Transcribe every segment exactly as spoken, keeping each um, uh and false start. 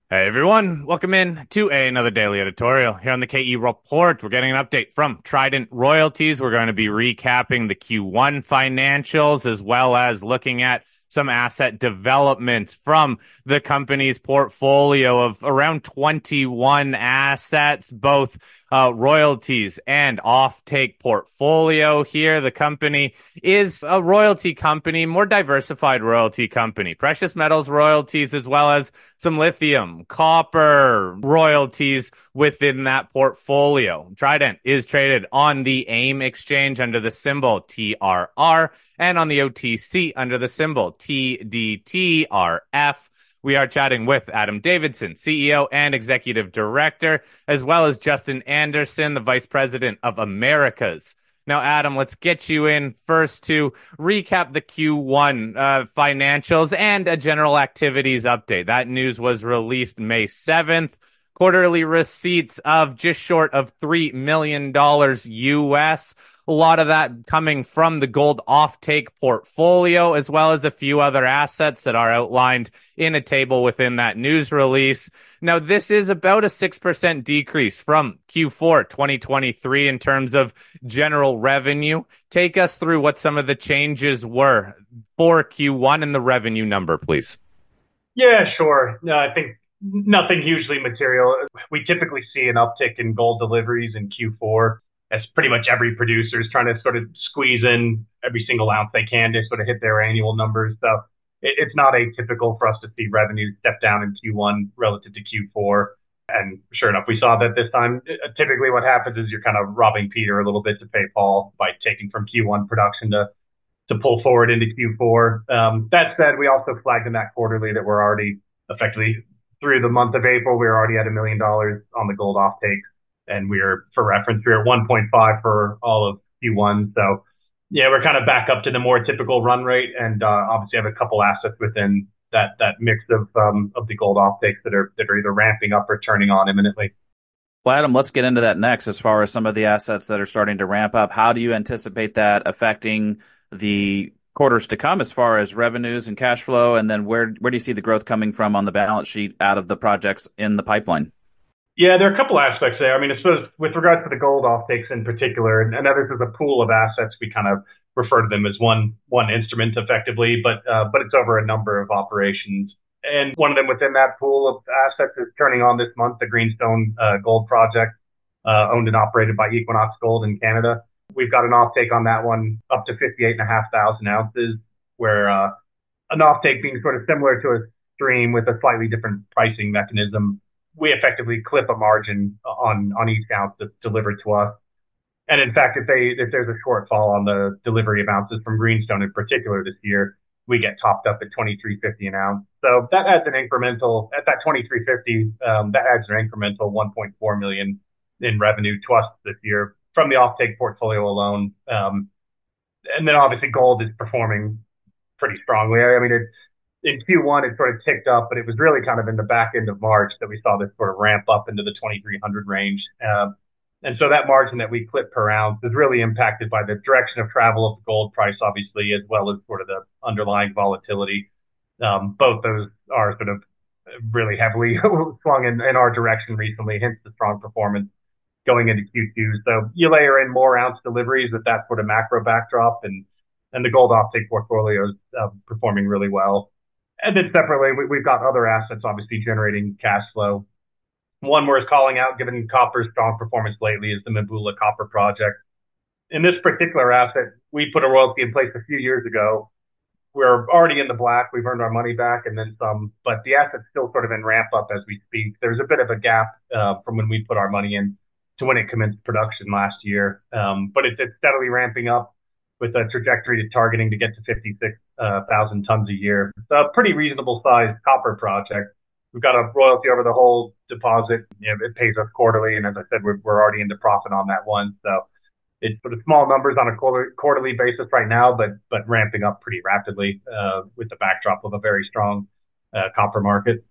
Hey everyone, welcome in to another daily editorial here on the K E Report. We're getting an update from Trident Royalties. We're going to be recapping the Q one financials as well as looking at some asset developments from the company's portfolio of around twenty-one assets, both uh, royalties and offtake portfolio here. The company is a royalty company, more diversified royalty company, precious metals royalties, as well as some lithium, copper royalties within that portfolio. Trident is traded on the AIM exchange under the symbol T R R and on the O T C under the symbol T D T R F. We are chatting with Adam Davidson, C E O and Executive Director, as well as Justin Anderson, the Vice President of Americas. Now, Adam, let's get you in first to recap the Q one uh, financials and a general activities update. That news was released May seventh. Quarterly receipts of just short of three million dollars U S. A lot of that coming from the gold offtake portfolio, as well as a few other assets that are outlined in a table within that news release. Now, this is about a six percent decrease from Q four twenty twenty-three in terms of general revenue. Take us through what some of the changes were for Q one and the revenue number, please. Yeah, sure. No, I think nothing hugely material. We typically see an uptick in gold deliveries in Q four as pretty much every producer is trying to sort of squeeze in every single ounce they can to sort of hit their annual numbers. So it, it's not atypical for us to see revenue step down in Q one relative to Q four. And sure enough, we saw that this time. Typically what happens is you're kind of robbing Peter a little bit to pay Paul by taking from Q one production to to pull forward into Q four. Um, that said, we also flagged in that quarterly that we're already effectively through the month of April, we were already at a million dollars on the gold offtake. And we're, for reference, we're at one point five for all of Q one. So yeah, we're kind of back up to the more typical run rate, and uh, obviously have a couple assets within that that mix of um, of the gold offtakes that are that are either ramping up or turning on imminently. Well, Adam, let's get into that next. As far as some of the assets that are starting to ramp up, how do you anticipate that affecting the quarters to come as far as revenues and cash flow? And then where where do you see the growth coming from on the balance sheet out of the projects in the pipeline? Yeah, there are a couple aspects there. I mean, I suppose with regards to the gold offtakes in particular, and, and others as a pool of assets, we kind of refer to them as one one instrument effectively, but uh, but it's over a number of operations. And one of them within that pool of assets is turning on this month, the Greenstone uh, Gold Project, uh, owned and operated by Equinox Gold in Canada. We've got an offtake on that one up to fifty-eight and a half thousand ounces, where uh, an offtake being sort of similar to a stream with a slightly different pricing mechanism. We effectively clip a margin on on each ounce that's delivered to us. And in fact, if they if there's a shortfall on the delivery of ounces from Greenstone in particular this year, we get topped up at twenty-three fifty an ounce. So that adds an incremental at that twenty-three fifty. Um, that adds an incremental one point four million in revenue to us this year from the offtake portfolio alone. Um, and then obviously gold is performing pretty strongly. I mean, it, in Q one, it sort of ticked up, but it was really kind of in the back end of March that we saw this sort of ramp up into the twenty-three hundred range. Um, and so that margin that we clip per ounce is really impacted by the direction of travel of the gold price, obviously, as well as sort of the underlying volatility. Um, both those are sort of really heavily swung in, in our direction recently, hence the strong performance going into Q two. So you layer in more ounce deliveries with that sort of macro backdrop, and, and the gold offtake portfolio is uh, performing really well. And then separately, we, we've got other assets obviously generating cash flow. One worth calling out, given copper's strong performance lately, is the Mimbula Copper Project. In this particular asset, we put a royalty in place a few years ago. We're already in the black. We've earned our money back and then some, but the asset's still sort of in ramp up as we speak. There's a bit of a gap uh, from when we put our money in to when it commenced production last year. Um, but it's, it's steadily ramping up with a trajectory to targeting to get to fifty-six thousand tons a year. It's a pretty reasonable sized copper project. We've got a royalty over the whole deposit. You know, it pays us quarterly. And as I said, we're, we're already into profit on that one. So it's sort of small numbers on a quarter, quarterly basis right now, but, but ramping up pretty rapidly, uh, with the backdrop of a very strong, uh, copper market.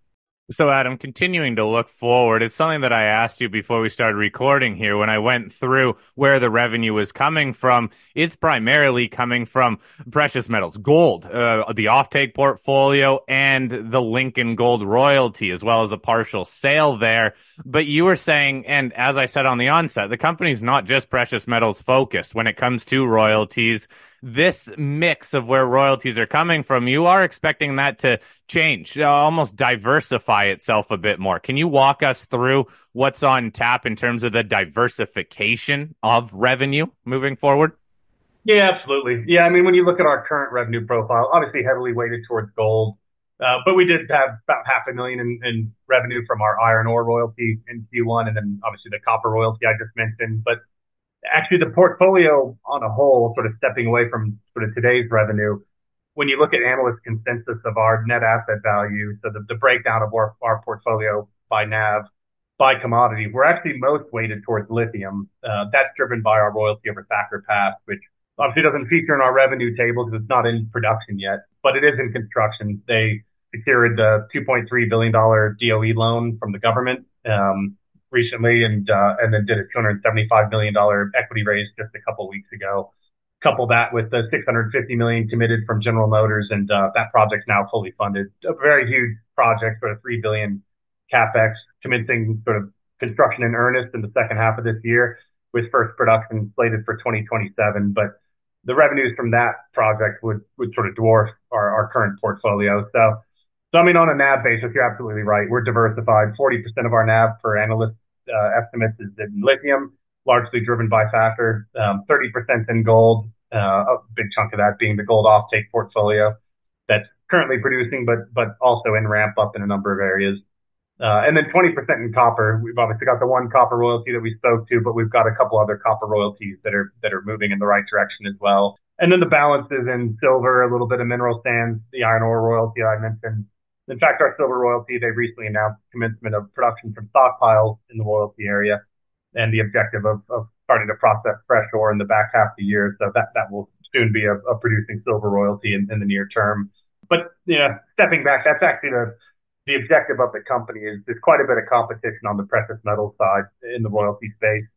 So, Adam, continuing to look forward, it's something that I asked you before we started recording here. When I went through where the revenue was coming from, it's primarily coming from precious metals, gold, uh, the offtake portfolio, and the Lincoln Gold royalty, as well as a partial sale there. But you were saying, and as I said on the onset, the company's not just precious metals focused when it comes to royalties. This mix of where royalties are coming from, you are expecting that to change, uh, almost diversify itself a bit more. Can you walk us through what's on tap in terms of the diversification of revenue moving forward? Yeah, absolutely. Yeah, I mean, when you look at our current revenue profile, obviously heavily weighted towards gold, uh, but we did have about half a million in, in revenue from our iron ore royalty in Q one, and then obviously the copper royalty I just mentioned. But actually, the portfolio on a whole, sort of stepping away from sort of today's revenue, when you look at analyst consensus of our net asset value, so the, the breakdown of our, our portfolio by N A V, by commodity, we're actually most weighted towards lithium. Uh, that's driven by our royalty over Thacker Pass, which obviously doesn't feature in our revenue table because it's not in production yet, but it is in construction. They secured the two point three billion dollars D O E loan from the government um, recently, and uh, and then did a two hundred seventy-five million dollars equity raise just a couple weeks ago. Couple that with the six hundred fifty million dollars committed from General Motors, and uh, that project's now fully funded. A very huge project, sort of three billion dollars capex, commencing sort of construction in earnest in the second half of this year, with first production slated for twenty twenty-seven. But the revenues from that project would, would sort of dwarf our, our current portfolio. So, so, I mean, on a N A V basis, you're absolutely right. We're diversified. forty percent of our N A V for analyst uh, estimates is in lithium, largely driven by Thacker, um, thirty percent in gold, uh, a big chunk of that being the gold offtake portfolio that's currently producing, but, but also in ramp up in a number of areas. Uh, and then twenty percent in copper. We've obviously got the one copper royalty that we spoke to, but we've got a couple other copper royalties that are, that are moving in the right direction as well. And then the balance is in silver, a little bit of mineral sands, the iron ore royalty I mentioned. In fact, our silver royalty, they recently announced commencement of production from stockpiles in the royalty area, and the objective of, of starting to process fresh ore in the back half of the year. So that, that will soon be a, a producing silver royalty in, in the near term. But, yeah, stepping back, that's actually the, the objective of the company is there's quite a bit of competition on the precious metal side in the royalty space.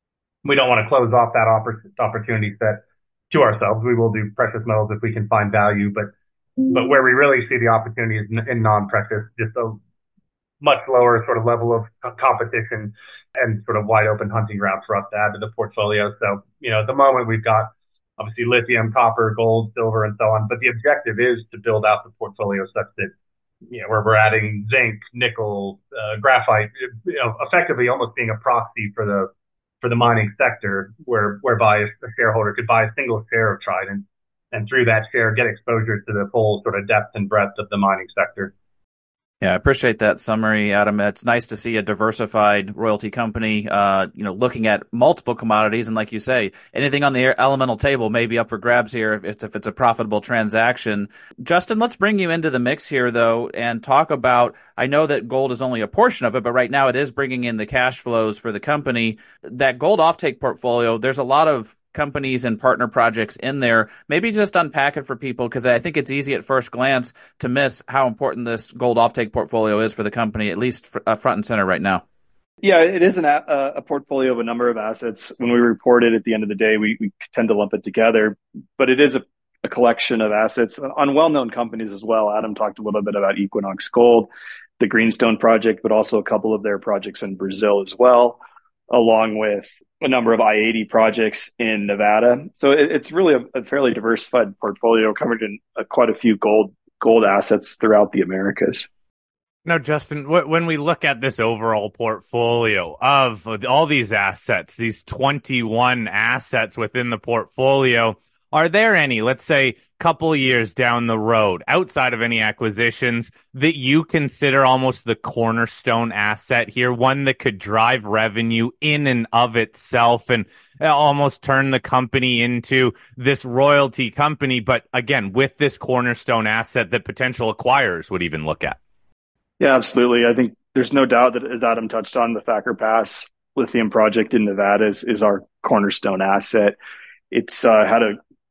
We don't want to close off that oppor- opportunity set to ourselves. We will do precious metals if we can find value, but, but where we really see the opportunity is in, in non-precious, just a much lower sort of level of competition and sort of wide open hunting ground for us to add to the portfolio. So, you know, at the moment we've got obviously lithium, copper, gold, silver, and so on, but the objective is to build out the portfolio such that, you know, where we're adding zinc, nickel, uh, graphite, you know, effectively almost being a proxy for the, for the mining sector, where, whereby a shareholder could buy a single share of Trident and through that share get exposure to the full sort of depth and breadth of the mining sector. Yeah, I appreciate that summary, Adam. It's nice to see a diversified royalty company, uh, you know, looking at multiple commodities. And like you say, anything on the elemental table may be up for grabs here if it's, if it's a profitable transaction. Justin, let's bring you into the mix here, though, and talk about, I know that gold is only a portion of it, but right now it is bringing in the cash flows for the company. That gold offtake portfolio, there's a lot of companies and partner projects in there. Maybe just unpack it for people, because I think it's easy at first glance to miss how important this gold offtake portfolio is for the company, at least uh, front and center right now. Yeah, it is an, a, a portfolio of a number of assets. When we report it at the end of the day, we, we tend to lump it together, but it is a, a collection of assets on well-known companies as well. Adam talked a little bit about Equinox Gold, the Greenstone project, but also a couple of their projects in Brazil as well, along with a number of I eighty projects in Nevada. So it, it's really a, a fairly diversified portfolio covered in uh, quite a few gold gold assets throughout the Americas. Now, Justin, when we look at this overall portfolio of all these assets, these twenty-one assets within the portfolio, are there any, let's say, couple years down the road, outside of any acquisitions, that you consider almost the cornerstone asset here, one that could drive revenue in and of itself and almost turn the company into this royalty company, but again, with this cornerstone asset that potential acquirers would even look at? Yeah, absolutely. I think there's no doubt that, as Adam touched on, the Thacker Pass lithium project in Nevada is, is our cornerstone asset. It's uh, had a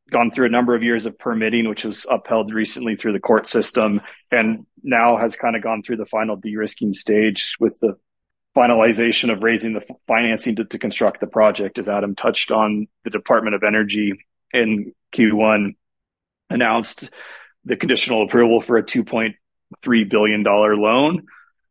gone through a number of years of permitting, which was upheld recently through the court system, and now has kind of gone through the final de-risking stage with the finalization of raising the financing to, to construct the project. As Adam touched on, the Department of Energy in Q one announced the conditional approval for a two point three billion dollars loan.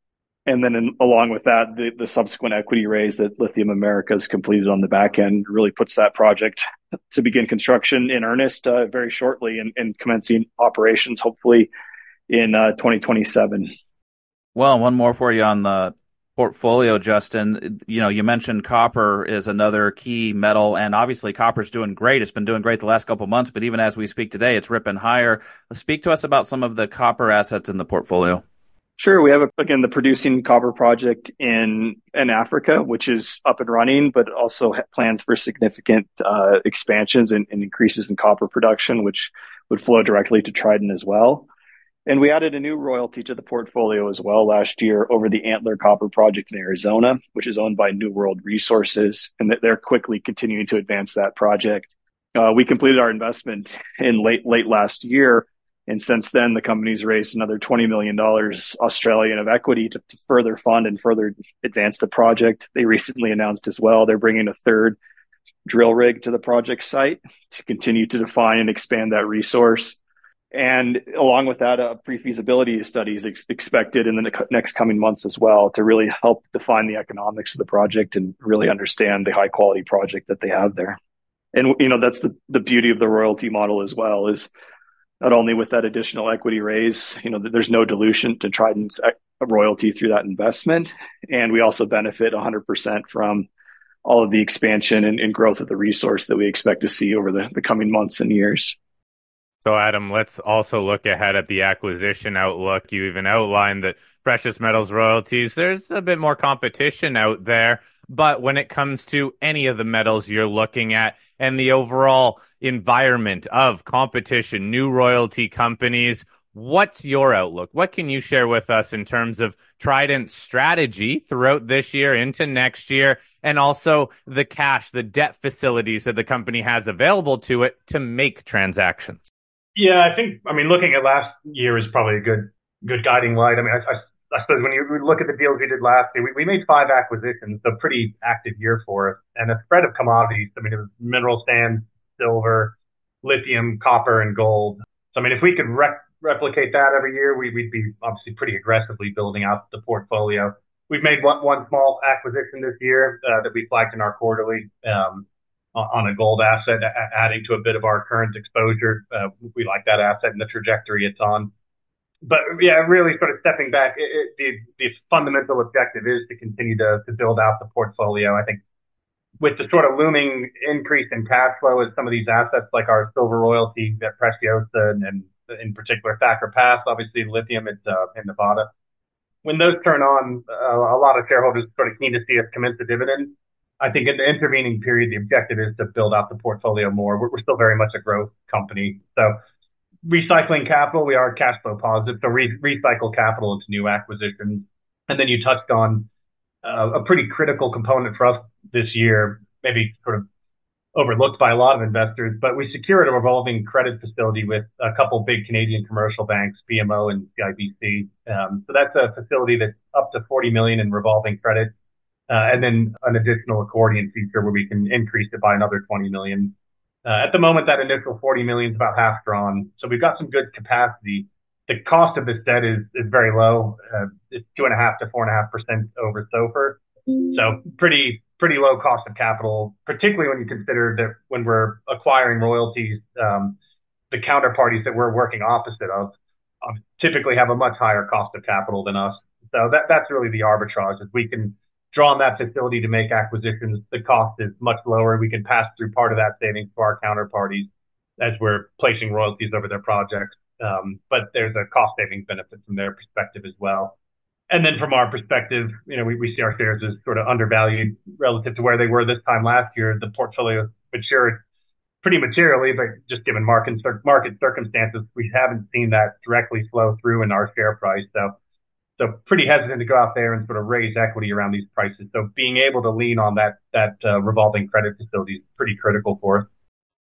And then in, along with that, the, the subsequent equity raise that Lithium Americas completed on the back end really puts that project to begin construction in earnest uh, very shortly, and, and commencing operations hopefully in uh, twenty twenty-seven. Well, one more for you on the portfolio, Justin. You know, you mentioned copper is another key metal, and obviously copper's doing great. It's been doing great the last couple of months, but even as we speak today, it's ripping higher. Speak to us about some of the copper assets in the portfolio. Sure. We have, again, the producing copper project in in Africa, which is up and running, but also plans for significant uh, expansions and, and increases in copper production, which would flow directly to Trident as well. And we added a new royalty to the portfolio as well last year over the Antler Copper Project in Arizona, which is owned by New World Resources, and that they're quickly continuing to advance that project. Uh, we completed our investment in late late last year, and since then the company's raised another twenty million dollars Australian of equity to, to further fund and further advance the project. They recently announced as well they're bringing a third drill rig to the project site to continue to define and expand that resource. And along with that, a pre-feasibility study is ex- expected in the ne- next coming months as well to really help define the economics of the project and really understand the high quality project that they have there. And, you know, that's the, the beauty of the royalty model as well, is not only with that additional equity raise, you know, there's no dilution to Trident's royalty through that investment. And we also benefit one hundred percent from all of the expansion and, and growth of the resource that we expect to see over the, the coming months and years. So, Adam, let's also look ahead at the acquisition outlook. You even outlined that precious metals royalties, there's a bit more competition out there. But when it comes to any of the metals you're looking at and the overall environment of competition, new royalty companies, what's your outlook? What can you share with us in terms of Trident's strategy throughout this year into next year, and also the cash, the debt facilities that the company has available to it to make transactions? Yeah, I think, I mean, looking at last year is probably a good good guiding light. I mean, I, I, I suppose when you look at the deals we did last year, we, we made five acquisitions, so pretty active year for us. And a spread of commodities. I mean, it was mineral sands, silver, lithium, copper, and gold. So, I mean, if we could rec- replicate that every year, we, we'd be obviously pretty aggressively building out the portfolio. We've made one, one small acquisition this year uh, that we flagged in our quarterly. Um, on a gold asset, adding to a bit of our current exposure. Uh, we like that asset and the trajectory it's on. But yeah, really sort of stepping back, it, it, the, the fundamental objective is to continue to, to build out the portfolio. I think with the sort of looming increase in cash flow as some of these assets like our silver royalty at Preciosa and, and in particular Thacker Pass, obviously lithium at, uh, in Nevada. When those turn on, uh, a lot of shareholders are sort of keen to see us commence the dividend. I think in the intervening period, the objective is to build out the portfolio more. We're, we're still very much a growth company. So recycling capital, we are cash flow positive. So re- recycle capital into new acquisitions. And then you touched on uh, a pretty critical component for us this year, maybe sort of overlooked by a lot of investors, but we secured a revolving credit facility with a couple big Canadian commercial banks, B M O and C I B C. Um, so that's a facility that's up to forty million in revolving credit. Uh, and then an additional accordion feature where we can increase it by another twenty million. Uh, at the moment, that initial forty million is about half drawn. So we've got some good capacity. The cost of this debt is, is very low. Uh, it's two and a half to four and a half percent over SOFR. So pretty, pretty low cost of capital, particularly when you consider that when we're acquiring royalties, um, the counterparties that we're working opposite of uh, typically have a much higher cost of capital than us. So that, that's really the arbitrage, is we can draw on that facility to make acquisitions. The cost is much lower. We can pass through part of that savings to our counterparties as we're placing royalties over their projects. Um, but there's a cost savings benefit from their perspective as well. And then from our perspective, you know, we, we see our shares as sort of undervalued relative to where they were this time last year. The portfolio matured pretty materially, but just given market market circumstances, we haven't seen that directly flow through in our share price. So So pretty hesitant to go out there and sort of raise equity around these prices. So being able to lean on that that uh, revolving credit facility is pretty critical for us.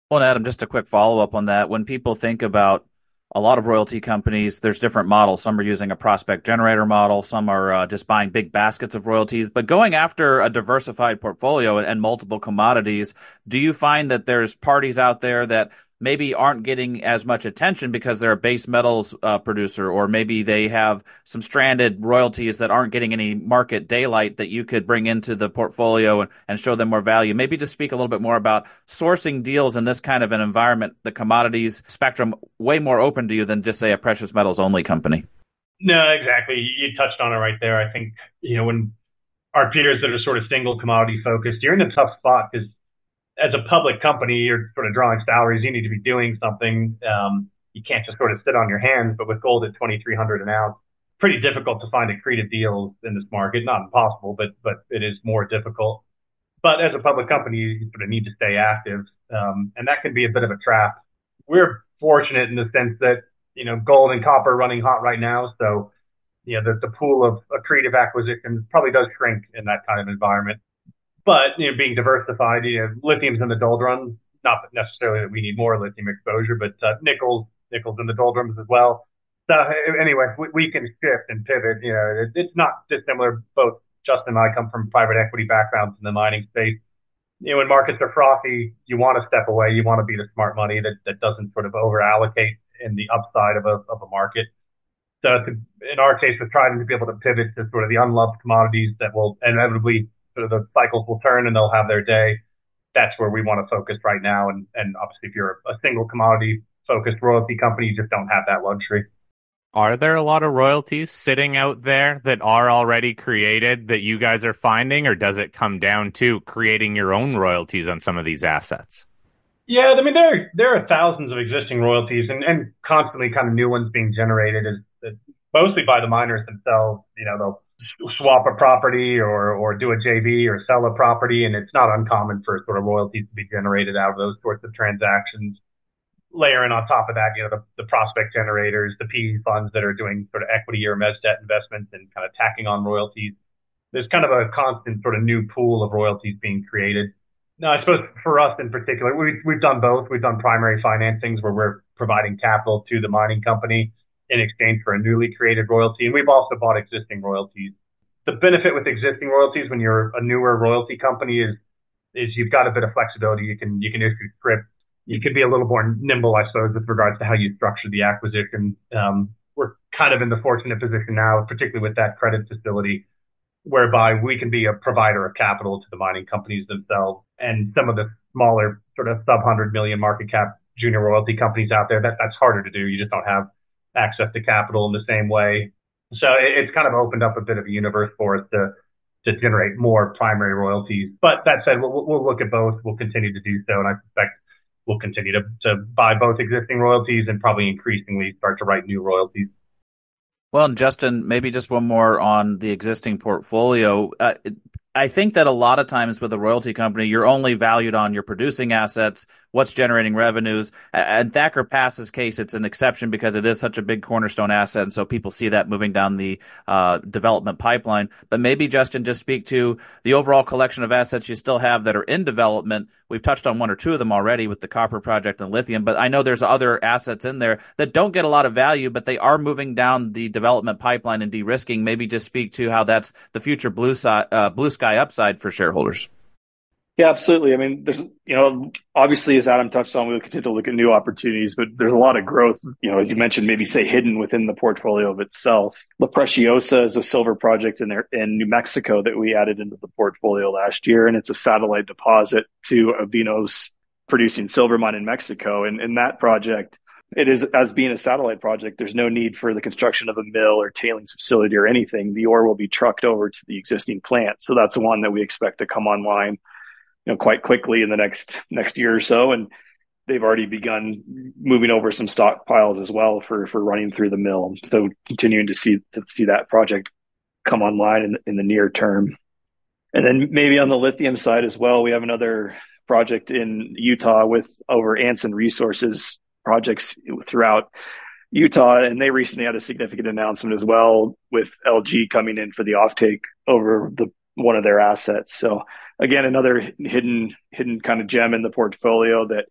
Well, Adam, just a quick follow-up on that. When people think about a lot of royalty companies, there's different models. Some are using a prospect generator model. Some are uh, just buying big baskets of royalties. But going after a diversified portfolio and, and multiple commodities, do you find that there's parties out there that maybe aren't getting as much attention because they're a base metals uh, producer, or maybe they have some stranded royalties that aren't getting any market daylight that you could bring into the portfolio and, and show them more value? Maybe just speak a little bit more about sourcing deals in this kind of an environment, the commodities spectrum way more open to you than just say a precious metals only company. No, exactly. You touched on it right there. I think, you know, when our peers that are sort of single commodity focused, you're in a tough spot because as a public company, you're sort of drawing salaries. You need to be doing something. Um, you can't just sort of sit on your hands. But with gold at twenty-three hundred an ounce, pretty difficult to find accretive deals in this market. Not impossible, but but it is more difficult. But as a public company, you sort of need to stay active, um, and that can be a bit of a trap. We're fortunate in the sense that you know gold and copper are running hot right now, so you know the, the pool of accretive acquisitions probably does shrink in that kind of environment. But you know, being diversified, you know, lithium's in the doldrums. Not necessarily that we need more lithium exposure, but uh, nickel, nickel's in the doldrums as well. So anyway, we, we can shift and pivot. You know, it, it's not dissimilar. Both Justin and I come from private equity backgrounds in the mining space. You know, when markets are frothy, you want to step away. You want to be the smart money that, that doesn't sort of over allocate in the upside of a of a market. So to, in our case, we're trying to be able to pivot to sort of the unloved commodities that will inevitably sort of the cycles will turn and they'll have their day. That's where we want to focus right now. And, and obviously, if you're a single commodity focused royalty company, you just don't have that luxury. Are there a lot of royalties sitting out there that are already created that you guys are finding, or does it come down to creating your own royalties on some of these assets? Yeah, I mean, there there are thousands of existing royalties and, and constantly kind of new ones being generated, as, as mostly by the miners themselves. You know, they'll swap a property or or do a J V or sell a property, and it's not uncommon for sort of royalties to be generated out of those sorts of transactions. Layering on top of that, you know, the, the prospect generators, the P E funds that are doing sort of equity or mezz debt investments and kind of tacking on royalties. There's kind of a constant sort of new pool of royalties being created. No, I suppose for us in particular, we, we've done both. We've done primary financings where we're providing capital to the mining company in exchange for a newly created royalty. And we've also bought existing royalties. The benefit with existing royalties when you're a newer royalty company is, is you've got a bit of flexibility. You can, you can issue scrip. You can be a little more nimble, I suppose, with regards to how you structure the acquisition. Um, we're kind of in the fortunate position now, particularly with that credit facility, whereby we can be a provider of capital to the mining companies themselves. And some of the smaller sort of sub one hundred million market cap junior royalty companies out there, that, that's harder to do. You just don't have access to capital in the same way. So it, it's kind of opened up a bit of a universe for us to, to generate more primary royalties. But that said, we'll, we'll look at both. We'll continue to do so. And I suspect we'll continue to, to buy both existing royalties and probably increasingly start to write new royalties. Well, and Justin, maybe just one more on the existing portfolio. Uh, I think that a lot of times with a royalty company, you're only valued on your producing assets, what's generating revenues. And Thacker Pass's case, it's an exception because it is such a big cornerstone asset, and so people see that moving down the uh, development pipeline. But maybe, Justin, just speak to the overall collection of assets you still have that are in development. We've touched on one or two of them already with the copper project and lithium, but I know there's other assets in there that don't get a lot of value, but they are moving down the development pipeline and de-risking. Maybe just speak to how that's the future blue, si- uh, blue sky upside for shareholders. Yeah, absolutely. I mean, there's, you know, obviously, as Adam touched on, we'll continue to look at new opportunities, but there's a lot of growth, you know, as you mentioned, maybe say hidden within the portfolio of itself. La Preciosa is a silver project in there in New Mexico that we added into the portfolio last year, and it's a satellite deposit to Avino's producing silver mine in Mexico. And in that project, it is, as being a satellite project, there's no need for the construction of a mill or tailings facility or anything. The ore will be trucked over to the existing plant. So that's one that we expect to come online, you know, quite quickly in the next next year or so, and they've already begun moving over some stockpiles as well for for running through the mill. So continuing to see to see that project come online in, in the near term, and then maybe on the lithium side as well, we have another project in Utah with over Anson Resources projects throughout Utah, and they recently had a significant announcement as well with L G coming in for the offtake over the one of their assets. So again, another hidden hidden kind of gem in the portfolio that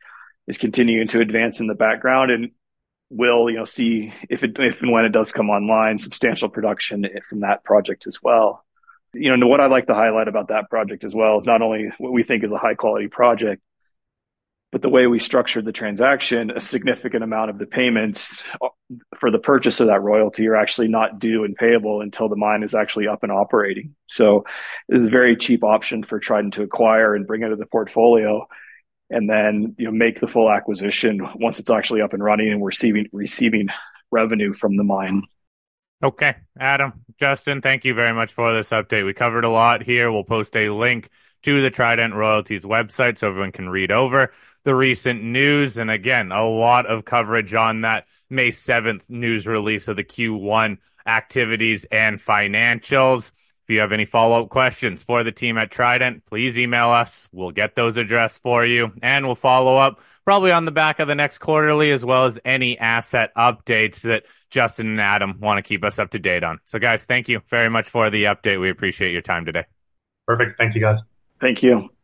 is continuing to advance in the background, and will, you know, see if it if and when it does come online, substantial production from that project as well. You know, what I like to highlight about that project as well is not only what we think is a high quality project, but the way we structured the transaction, a significant amount of the payments for the purchase of that royalty are actually not due and payable until the mine is actually up and operating. So it's a very cheap option for Trident to acquire and bring into the portfolio, and then, you know, make the full acquisition once it's actually up and running and we're receiving receiving revenue from the mine. Okay, Adam, Justin, thank you very much for this update. We covered a lot here. We'll post a link to the Trident Royalties website so everyone can read over the recent news. And again, a lot of coverage on that May seventh news release of the Q one activities and financials. If you have any follow-up questions for the team at Trident, please email us. We'll get those addressed for you, and we'll follow up probably on the back of the next quarterly, as well as any asset updates that Justin and Adam want to keep us up to date on. So guys, thank you very much for the update. We appreciate your time today. Perfect. Thank you, guys. Thank you.